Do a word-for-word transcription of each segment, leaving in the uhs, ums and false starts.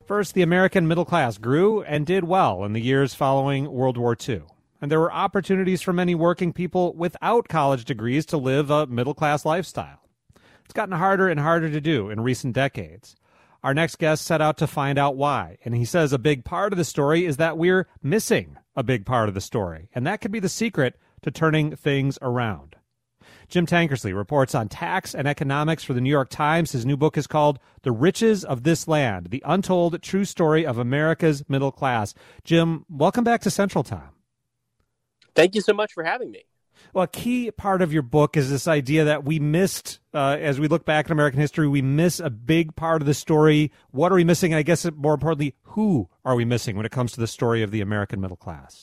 First, the American middle class grew and did well in the years following World War Two. And there were opportunities for many working people without college degrees to live a middle-class lifestyle. It's gotten harder and harder to do in recent decades. Our next guest set out to find out why, and he says a big part of the story is that we're missing a big part of the story, and that could be the secret to turning things around. Jim Tankersley reports on tax and economics for the New York Times. His new book is called The Riches of This Land, The Untold True Story of America's Middle Class. Jim, welcome back to Central Time. Thank you so much for having me. Well, a key part of your book is this idea that we missed, uh, as we look back in American history, we miss a big part of the story. What are we missing? And I guess more importantly, who are we missing when it comes to the story of the American middle class?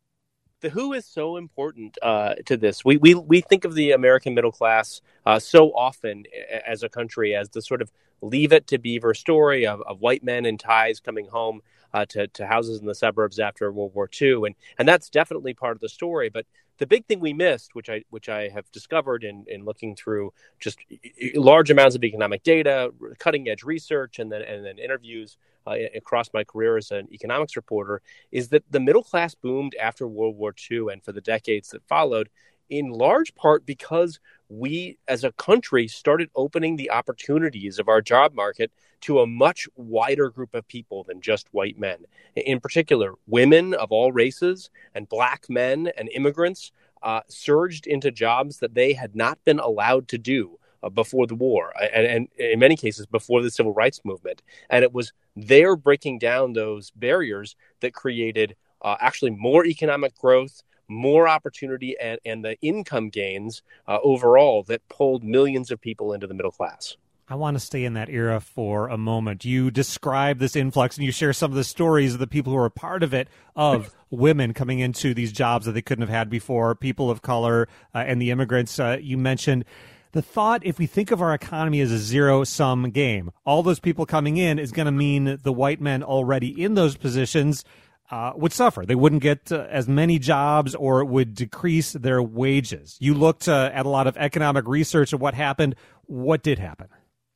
The who is so important uh, to this. We, we we think of the American middle class uh, so often as a country as the sort of Leave It to Beaver story of, of white men in ties coming home uh, to, to houses in the suburbs after World War Two. And, and that's definitely part of the story. But the big thing we missed, which I which I have discovered in, in looking through just large amounts of economic data, cutting edge research, and then and then interviews uh, across my career as an economics reporter, is that the middle class boomed after World War Two and for the decades that followed, in large part because we as a country started opening the opportunities of our job market to a much wider group of people than just white men. In particular, women of all races and black men and immigrants uh, surged into jobs that they had not been allowed to do uh, before the war, and, and in many cases before the civil rights movement. And it was their breaking down those barriers that created uh, actually more economic growth, more opportunity, and, and the income gains uh, overall that pulled millions of people into the middle class. I want to stay in that era for a moment. You describe this influx and you share some of the stories of the people who are a part of it, of women coming into these jobs that they couldn't have had before, people of color, uh, and the immigrants. Uh, you mentioned the thought, if we think of our economy as a zero-sum game, all those people coming in is going to mean the white men already in those positions Uh, would suffer. They wouldn't get uh, as many jobs, or it would decrease their wages. You looked uh, at a lot of economic research of what happened. What did happen?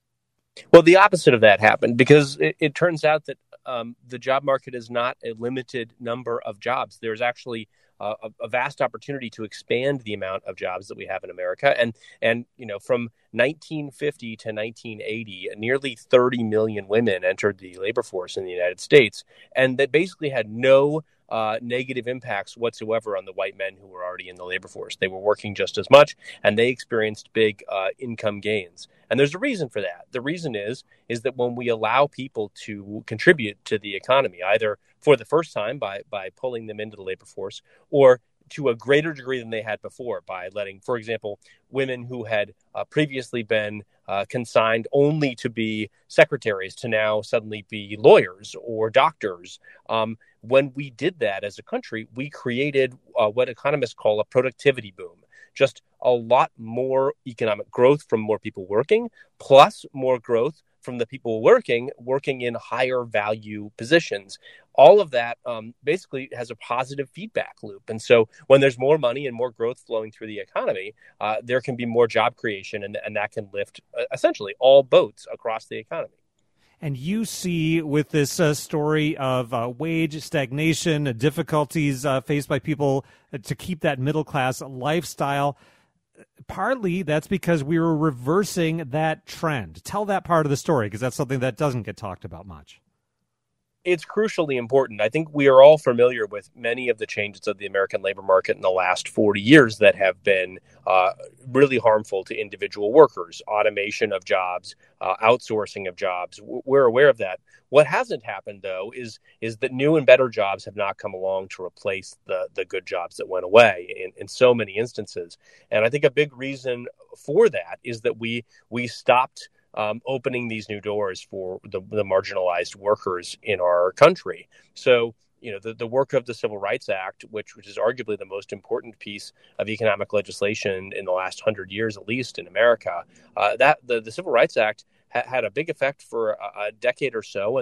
Well, the opposite of that happened, because it, it turns out that um, the job market is not a limited number of jobs. There's actually uh, a, a vast opportunity to expand the amount of jobs that we have in America. And, and you know, from nineteen fifty to nineteen eighty, nearly thirty million women entered the labor force in the United States, and that basically had no uh, negative impacts whatsoever on the white men who were already in the labor force. They were working just as much, and they experienced big uh, income gains. And there's a reason for that. The reason is, is that when we allow people to contribute to the economy, either for the first time by, by pulling them into the labor force, or to a greater degree than they had before by letting, for example, women who had uh, previously been uh, consigned only to be secretaries to now suddenly be lawyers or doctors. Um, when we did that as a country, we created uh, what economists call a productivity boom. Just a lot more economic growth from more people working, plus more growth from the people working, working in higher value positions. All of that um, basically has a positive feedback loop. And so when there's more money and more growth flowing through the economy, uh, there can be more job creation, and, and that can lift uh, essentially all boats across the economy. And you see with this uh, story of uh, wage stagnation, uh, difficulties uh, faced by people uh, to keep that middle-class lifestyle, partly that's because we were reversing that trend. Tell that part of the story, because that's something that doesn't get talked about much. It's crucially important. I think we are all familiar with many of the changes of the American labor market in the last forty years that have been uh, really harmful to individual workers. Automation of jobs, uh, outsourcing of jobs. We're aware of that. What hasn't happened, though, is is that new and better jobs have not come along to replace the, the good jobs that went away in, in so many instances. And I think a big reason for that is that we we stopped Um, opening these new doors for the, the marginalized workers in our country. So, you know, the, the work of the Civil Rights Act, which which is arguably the most important piece of economic legislation in the last hundred years, at least in America, uh, that the, the Civil Rights Act ha- had a big effect for a, a decade or so, and then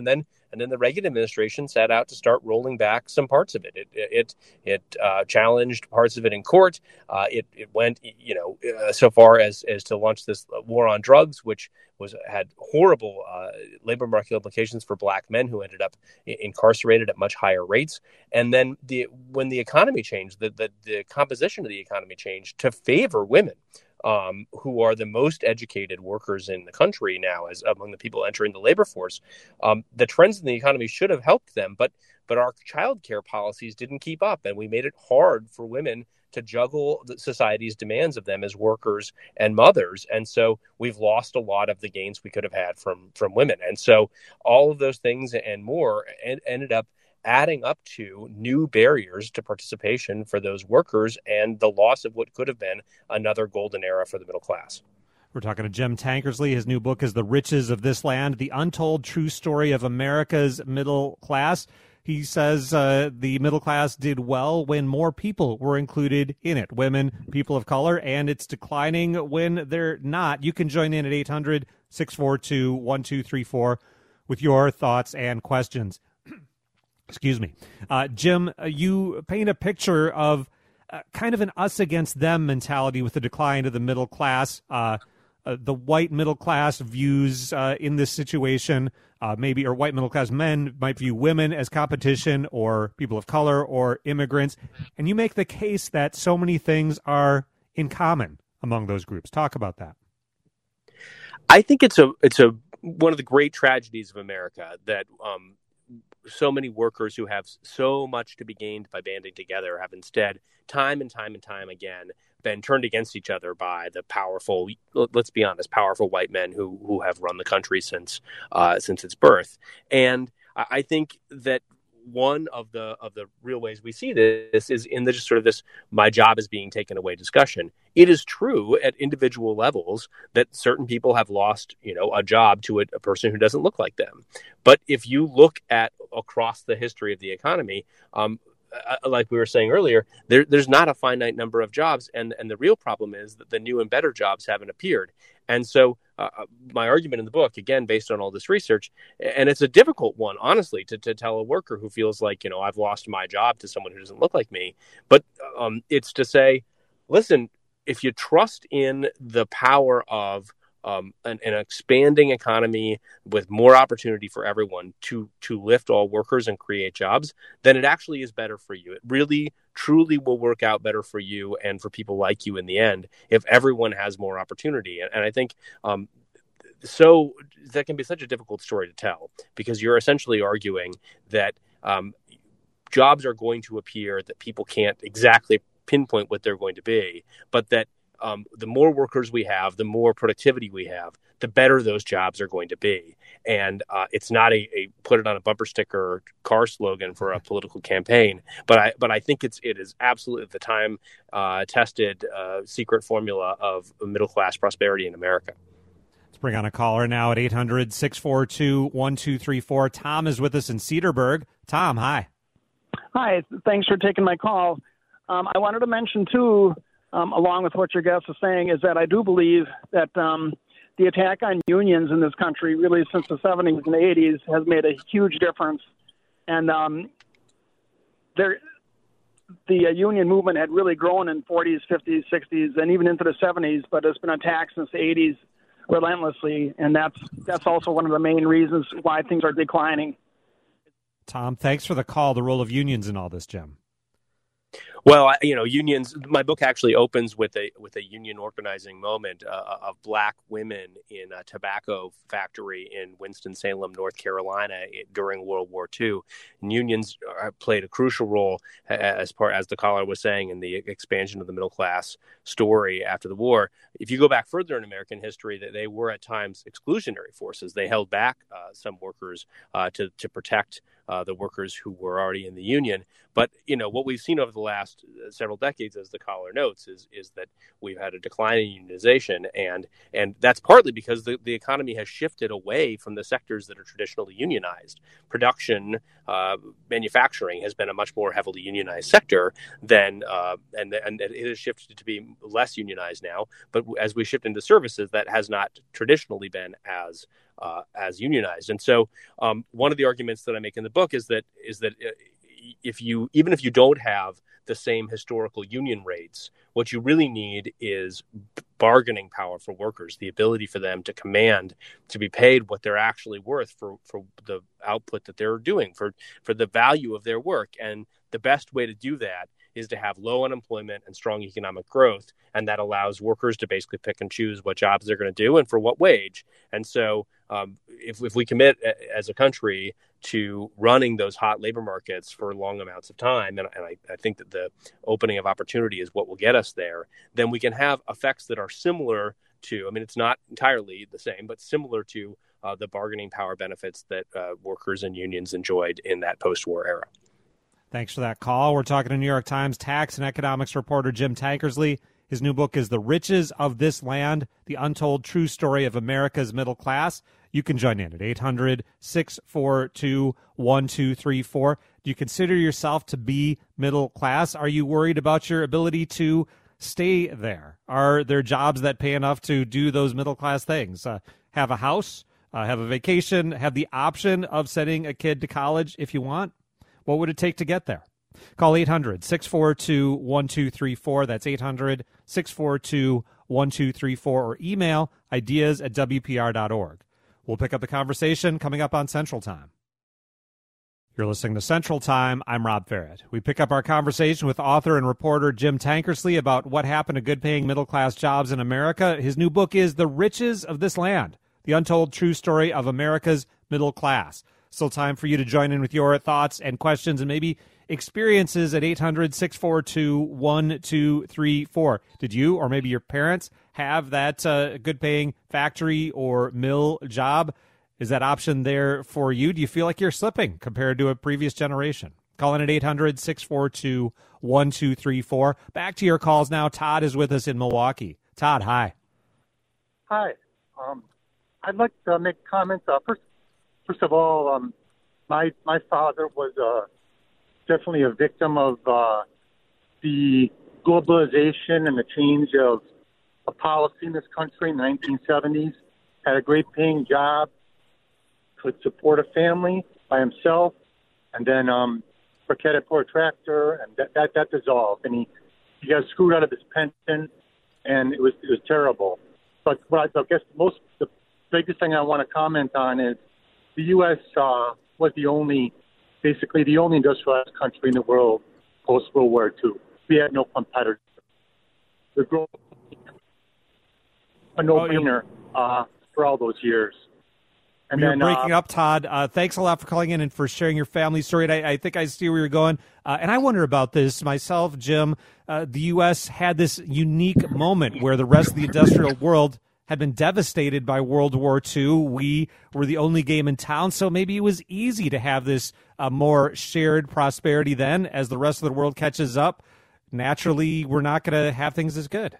And then the Reagan administration set out to start rolling back some parts of it. It it it uh, challenged parts of it in court. Uh, it it went, you know, uh, so far as as to launch this war on drugs, which was had horrible uh, labor market implications for black men who ended up incarcerated at much higher rates. And then the when the economy changed, the the, the composition of the economy changed to favor women, um, who are the most educated workers in the country now, as among the people entering the labor force. Um, the trends in the economy should have helped them, but but our childcare policies didn't keep up, and we made it hard for women to juggle the society's demands of them as workers and mothers. And so we've lost a lot of the gains we could have had from from women. And so all of those things and more en- ended up adding up to new barriers to participation for those workers and the loss of what could have been another golden era for the middle class. We're talking to Jim Tankersley. His new book is The Riches of This Land, The Untold True Story of America's Middle Class. He says uh, the middle class did well when more people were included in it, women, people of color, and it's declining when they're not. You can join in at eight hundred, six four two, one two three four with your thoughts and questions. Excuse me. Uh, Jim, uh, you paint a picture of uh, kind of an us against them mentality with the decline of the middle class. Uh, uh, the white middle class views uh, in this situation, uh, maybe, or white middle class men might view women as competition, or people of color, or immigrants. And you make the case that so many things are in common among those groups. Talk about that. I think it's a it's a one of the great tragedies of America that um, so many workers who have so much to be gained by banding together have instead, time and time and time again, been turned against each other by the powerful, let's be honest, powerful white men who who have run the country since uh, since its birth. And I think that one of the of the real ways we see this is in the just sort of this "my job is being taken away" discussion. It is true at individual levels that certain people have lost, you know, a job to a, a person who doesn't look like them. But if you look at across the history of the economy, um, Uh, like we were saying earlier, there, there's not a finite number of jobs. And, and the real problem is that the new and better jobs haven't appeared. And so uh, my argument in the book, again, based on all this research, and it's a difficult one, honestly, to, to tell a worker who feels like, you know, I've lost my job to someone who doesn't look like me. But um, it's to say, listen, if you trust in the power of Um, an, an expanding economy with more opportunity for everyone to to lift all workers and create jobs, then it actually is better for you. It really, truly will work out better for you and for people like you in the end if everyone has more opportunity. And, and I think um, so that can be such a difficult story to tell, because you're essentially arguing that um, jobs are going to appear that people can't exactly pinpoint what they're going to be, but that Um, the more workers we have, the more productivity we have, the better those jobs are going to be. And uh, it's not a, a put it on a bumper sticker car slogan for a political campaign, but I but I think it's it is absolutely the time uh, tested uh, secret formula of middle class prosperity in America. Let's bring on a caller now at eight hundred, six four two, one two three four. Tom is with us in Cedarburg. Tom, hi. Hi, thanks for taking my call. Um, I wanted to mention too, Um, along with what your guest is saying, is that I do believe that um, the attack on unions in this country, really since the seventies and eighties, has made a huge difference. And um, there, the uh, union movement had really grown in forties, fifties, sixties, and even into the seventies, but it's been attacked since the eighties relentlessly, and that's that's also one of the main reasons why things are declining. Tom, thanks for the call. The role of unions in all this, Jim. Well, you know, unions. My book actually opens with a with a union organizing moment uh, of black women in a tobacco factory in Winston-Salem, North Carolina, during World War Two. And unions played a crucial role as part, as the caller was saying, in the expansion of the middle class story after the war. If you go back further in American history, that they were at times exclusionary forces. They held back uh, some workers uh, to to protect uh, the workers who were already in the union. But you know what we've seen over the last several decades, as the caller notes, is is that we've had a decline in unionization, and and that's partly because the, the economy has shifted away from the sectors that are traditionally unionized. Production, uh, manufacturing has been a much more heavily unionized sector than, uh, and and it has shifted to be less unionized now. But as we shift into services, that has not traditionally been as uh, as unionized. And so um, one of the arguments that I make in the book is that is that if you even if you don't have the same historical union rates, what you really need is bargaining power for workers, the ability for them to command, to be paid what they're actually worth for, for the output that they're doing, for, for the value of their work. And the best way to do that is to have low unemployment and strong economic growth. And that allows workers to basically pick and choose what jobs they're going to do and for what wage. And so um, if, if we commit as a country to running those hot labor markets for long amounts of time, and, and I, I think that the opening of opportunity is what will get us there, then we can have effects that are similar to, I mean, it's not entirely the same, but similar to uh, the bargaining power benefits that uh, workers and unions enjoyed in that post-war era. Thanks for that call. We're talking to New York Times tax and economics reporter Jim Tankersley. His new book is The Riches of This Land, The Untold True Story of America's Middle Class. You can join in at eight hundred, six four two, one two three four. Do you consider yourself to be middle class? Are you worried about your ability to stay there? Are there jobs that pay enough to do those middle class things? Uh, have a house, uh, have a vacation, have the option of sending a kid to college if you want? What would it take to get there? Call eight hundred, six four two, one two three four. That's eight hundred, six four two, one two three four. Or email ideas at w p r dot org. We'll pick up the conversation coming up on Central Time. You're listening to Central Time. I'm Rob Farrett. We pick up our conversation with author and reporter Jim Tankersley about what happened to good-paying middle-class jobs in America. His new book is The Riches of This Land, The Untold True Story of America's Middle Class. Still time for you to join in with your thoughts and questions and maybe experiences at eight hundred, six four two, one two three four. Did you or maybe your parents have that uh, good-paying factory or mill job? Is that option there for you? Do you feel like you're slipping compared to a previous generation? Call in at eight hundred, six four two, one two three four. Back to your calls now. Todd is with us in Milwaukee. Todd, hi. Hi. Um, I'd like to make comments. Uh, first, first of all, um, my my father was uh, definitely a victim of uh, the globalization and the change of a policy in this country in the nineteen seventies. Had a great paying job, could support a family by himself, and then um, worked at a poor tractor, and that, that, that dissolved. And he, he got screwed out of his pension, and it was it was terrible. But what I, I guess most the biggest thing I want to comment on is the U S uh, was the only, basically the only industrialized country in the world post World War Two. We had no competitors. The growth, a no-brainer uh, for all those years. And You're then, breaking uh, up, Todd. Uh, thanks a lot for calling in and for sharing your family story. And I, I think I see where you're going. Uh, and I wonder about this myself, Jim. Uh, the U S had this unique moment where the rest of the industrial world had been devastated by World War Two. We were the only game in town, so maybe it was easy to have this uh, more shared prosperity then. As the rest of the world catches up, naturally, we're not going to have things as good.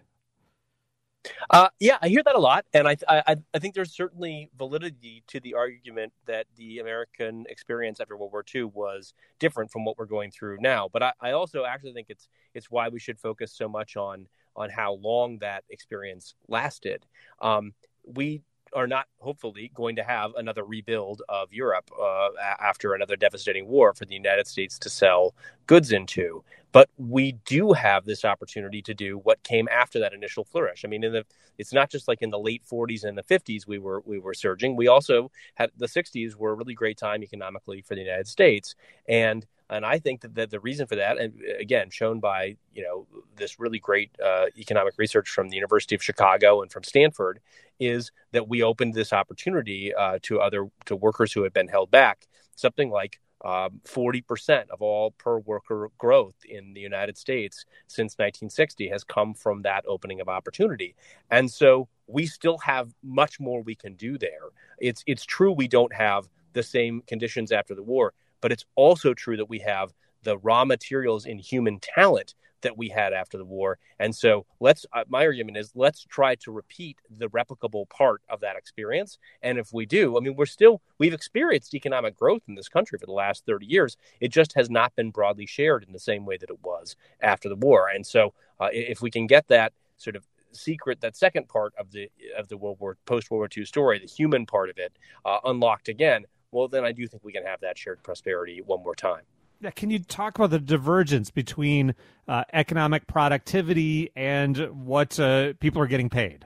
Uh, yeah, I hear that a lot, and I, I I think there's certainly validity to the argument that the American experience after World War Two was different from what we're going through now. But I, I also actually think it's it's why we should focus so much on on how long that experience lasted. Um, we are not, hopefully, going to have another rebuild of Europe uh, after another devastating war for the United States to sell goods into. But we do have this opportunity to do what came after that initial flourish. I mean, in the it's not just like in the late forties and the fifties we were we were surging. We also had the sixties were a really great time economically for the United States. And And I think that, that the reason for that, and again, shown by, you know, this really great uh, economic research from the University of Chicago and from Stanford, is that we opened this opportunity uh, to other to workers who had been held back. Something like um, forty percent of all per worker growth in the United States since nineteen sixty has come from that opening of opportunity. And so we still have much more we can do there. It's it's true we don't have the same conditions after the war, but it's also true that we have the raw materials in human talent that we had after the war. And so let's, uh, my argument is let's try to repeat the replicable part of that experience. And if we do, I mean, we're still, we've experienced economic growth in this country for the last thirty years. It just has not been broadly shared in the same way that it was after the war. And so uh, if we can get that sort of secret, that second part of the of the World War post World War Two story, the human part of it, uh, unlocked again, well, then I do think we can have that shared prosperity one more time. Yeah, can you talk about the divergence between uh, economic productivity and what uh, people are getting paid?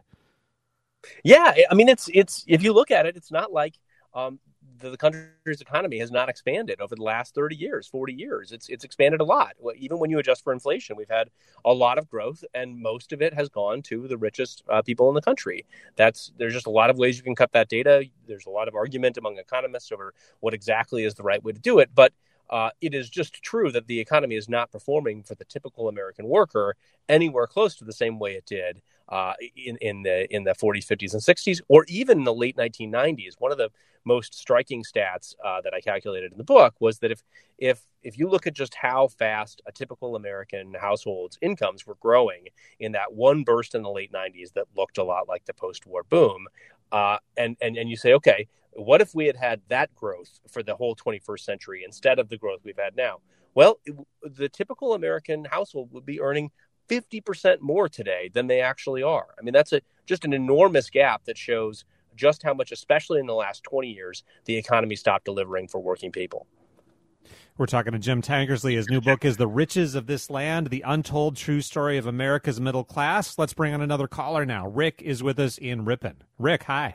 Yeah, I mean, it's it's if you look at it, it's not like um, the, the country's economy has not expanded over the last thirty years, forty years. It's it's expanded a lot. Even when you adjust for inflation, we've had a lot of growth, and most of it has gone to the richest uh, people in the country. That's there's just a lot of ways you can cut that data. There's a lot of argument among economists over what exactly is the right way to do it, but Uh, it is just true that the economy is not performing for the typical American worker anywhere close to the same way it did uh, in, in the in the forties, fifties, and sixties, or even in the late nineteen nineties. One of the most striking stats uh, that I calculated in the book was that if if if you look at just how fast a typical American household's incomes were growing in that one burst in the late nineties that looked a lot like the post-war boom, uh, and and and you say, okay, what if we had had that growth for the whole twenty-first century instead of the growth we've had now? Well, it, the typical American household would be earning fifty percent more today than they actually are. I mean, that's a just an enormous gap that shows just how much, especially in the last twenty years, the economy stopped delivering for working people. We're talking to Jim Tankersley. His new book is The Riches of This Land, The Untold True Story of America's Middle Class. Let's bring on another caller now. Rick is with us in Ripon. Rick, hi.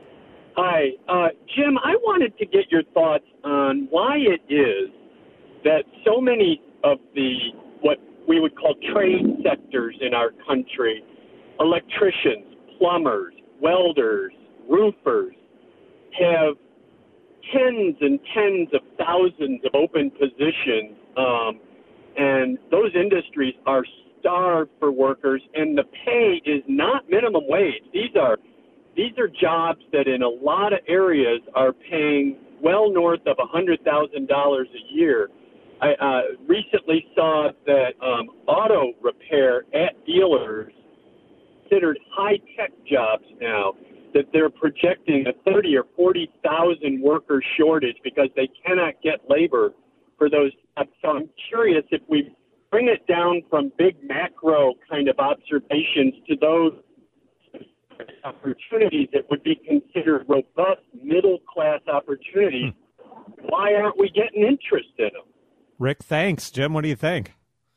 Hi, uh, Jim, I wanted to get your thoughts on why it is that so many of the, what we would call trade sectors in our country, electricians, plumbers, welders, roofers, have tens and tens of thousands of open positions, um, and those industries are starved for workers, and the pay is not minimum wage. These are These are jobs that in a lot of areas are paying well north of one hundred thousand dollars a year. I uh, recently saw that um, auto repair at dealers considered high-tech jobs now, that they're projecting a thirty or forty thousand worker shortage because they cannot get labor for those jobs. So I'm curious if we bring it down from big macro kind of observations to those opportunities that would be considered robust middle-class opportunities, hmm. why aren't we getting interest in them? Rick, thanks. Jim, what do you think?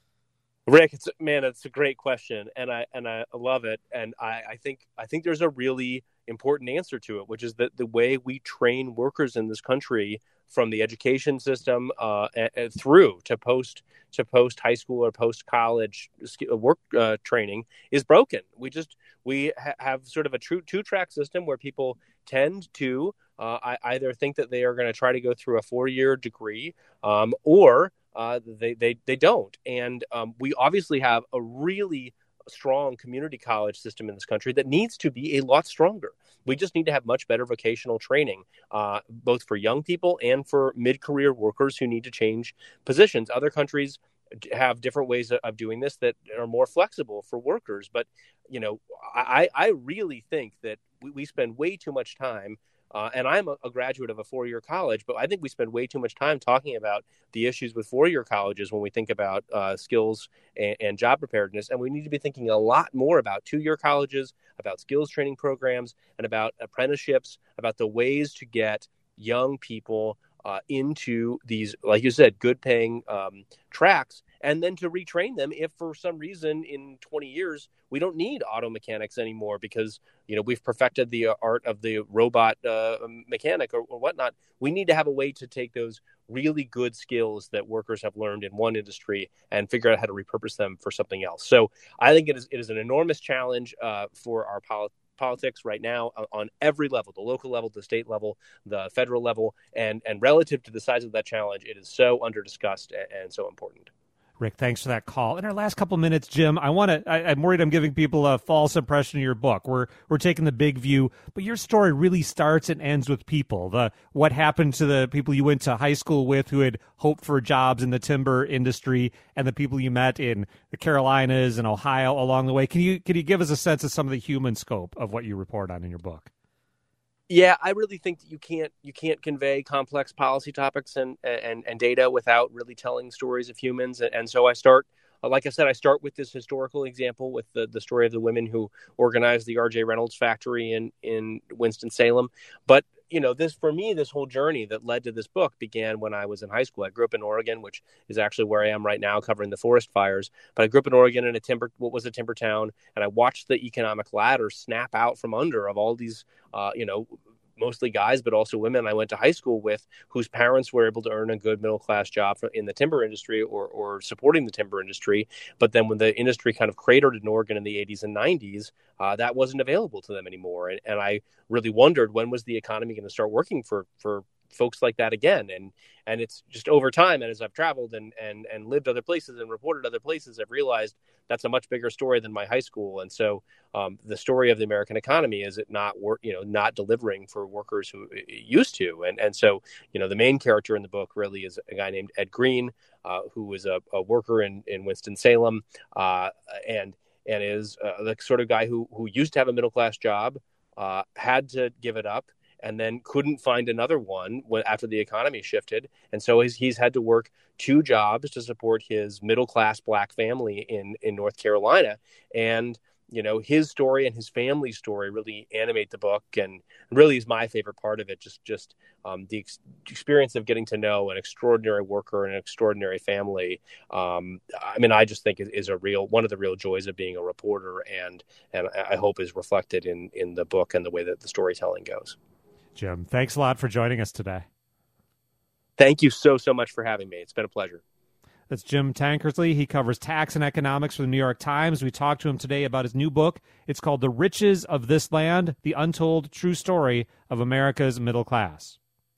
Rick, it's man, it's a great question, and I and I love it, and I, I think I think there's a really important answer to it, which is that the way we train workers in this country, from the education system uh, and, and through to post to post high school or post college work uh, training, is broken. We just we ha- have sort of a true two track system where people tend to uh, I, either think that they are going to try to go through a four year degree um, or uh, they they they don't. And um, we obviously have a really strong community college system in this country that needs to be a lot stronger. We just need to have much better vocational training, uh, both for young people and for mid-career workers who need to change positions. Other countries have different ways of doing this that are more flexible for workers. But, you know, I, I really think that we, we spend way too much time Uh, and I'm a, a graduate of a four-year college, but I think we spend way too much time talking about the issues with four-year colleges when we think about uh, skills and, and job preparedness. And we need to be thinking a lot more about two-year colleges, about skills training programs, and about apprenticeships, about the ways to get young people uh, into these, like you said, good-paying um, tracks, and then to retrain them if for some reason in twenty years we don't need auto mechanics anymore because, you know, we've perfected the art of the robot uh, mechanic or, or whatnot. We need to have a way to take those really good skills that workers have learned in one industry and figure out how to repurpose them for something else. So I think it is it is an enormous challenge uh, for our politics. politics right now on every level, the local level, the state level, the federal level, and and relative to the size of that challenge, it is so under-discussed and, and so important. Rick, thanks for that call. In our last couple minutes, Jim, I want to, I'm worried I'm giving people a false impression of your book. We're, we're taking the big view, but your story really starts and ends with people. The, what happened to the people you went to high school with who had hoped for jobs in the timber industry and the people you met in the Carolinas and Ohio along the way. Can you, can you give us a sense of some of the human scope of what you report on in your book? Yeah, I really think that you can't you can't convey complex policy topics and and, and data without really telling stories of humans. And so I start uh, like I said, I start with this historical example with the, the story of the women who organized the R J Reynolds factory in, in Winston-Salem. But, you know, this, for me, this whole journey that led to this book began when I was in high school. I grew up in Oregon, which is actually where I am right now, covering the forest fires. But I grew up in Oregon in a timber, what was a timber town, and I watched the economic ladder snap out from under of all these, uh, you know, mostly guys, but also women I went to high school with whose parents were able to earn a good middle-class job in the timber industry or, or supporting the timber industry. But then when the industry kind of cratered in Oregon in the eighties and nineties, uh, that wasn't available to them anymore. And, and I really wondered, when was the economy going to start working for, for folks like that again? And and it's just over time, and as I've traveled and, and, and lived other places and reported other places, I've realized that's a much bigger story than my high school. And so um, the story of the American economy is it not work, you know, not delivering for workers who it used to. And and so, you know, the main character in the book really is a guy named Ed Green, uh, who was a, a worker in, in Winston-Salem, uh, and and is uh, the sort of guy who who used to have a middle-class job, uh, had to give it up, and then couldn't find another one when, after the economy shifted. And so he's, he's had to work two jobs to support his middle-class black family in, in North Carolina. And, you know, his story and his family's story really animate the book, and really is my favorite part of it. Just, just um, the ex- experience of getting to know an extraordinary worker and an extraordinary family. Um, I mean, I just think is, is a real, one of the real joys of being a reporter, and, and I hope is reflected in, in the book and the way that the storytelling goes. Jim, thanks a lot for joining us today. Thank you so, so much for having me. It's been a pleasure. That's Jim Tankersley. He covers tax and economics for the New York Times. We talked to him today about his new book. It's called The Riches of This Land, The Untold True Story of America's Middle Class.